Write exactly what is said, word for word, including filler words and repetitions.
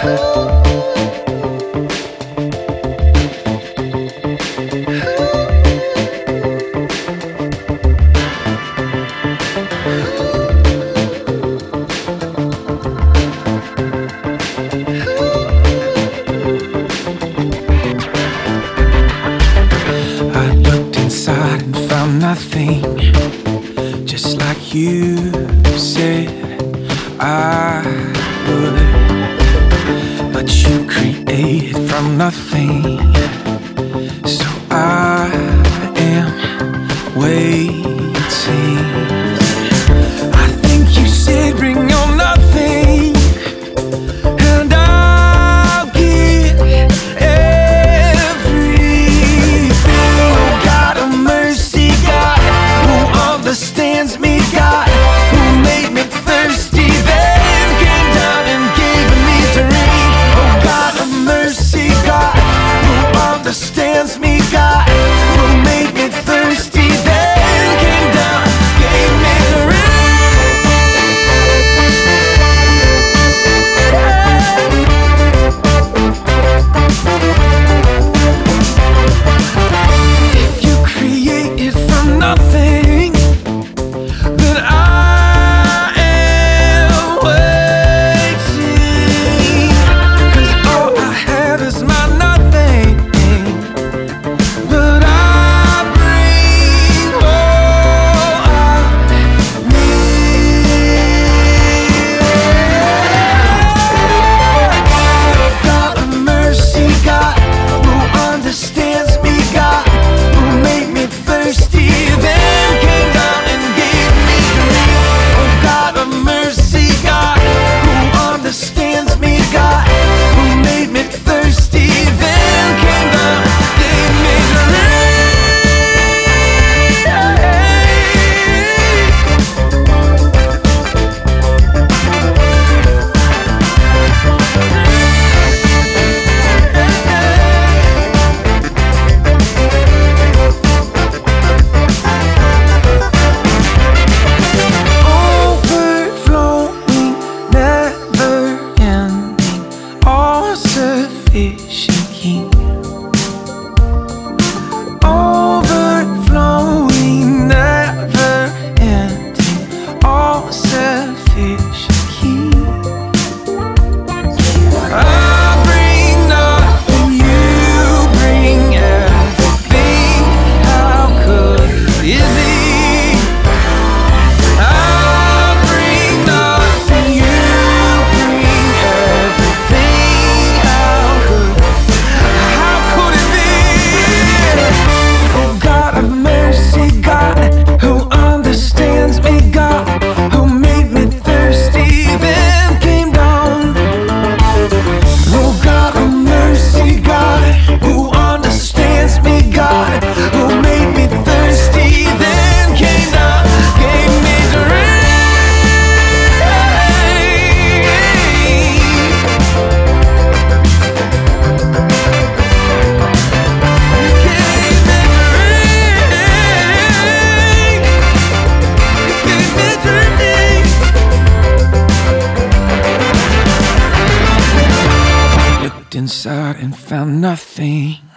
Nothing, just like you said I would, but you created from nothing, so I am waiting. I think you said bring your nothing, and I'll give everything. Oh God of mercy, understands me, God, who made me thirsty, then came down and gave me drink. Oh God of mercy, God, who understands me, God, who made me thirsty, then came down, gave me drink. If you created from nothing, King, overflowing, never ending, all sufficient King. I bring nothing, you bring everything. How good is He? I bring nothing, you bring everything. How good? How could it be? Oh God of mercy, God, who understands me, God, who made me thirsty, then came down. Oh God of mercy, God, who understands me, God, who made me thirsty, then came down, gave me drink. Inside and found nothing.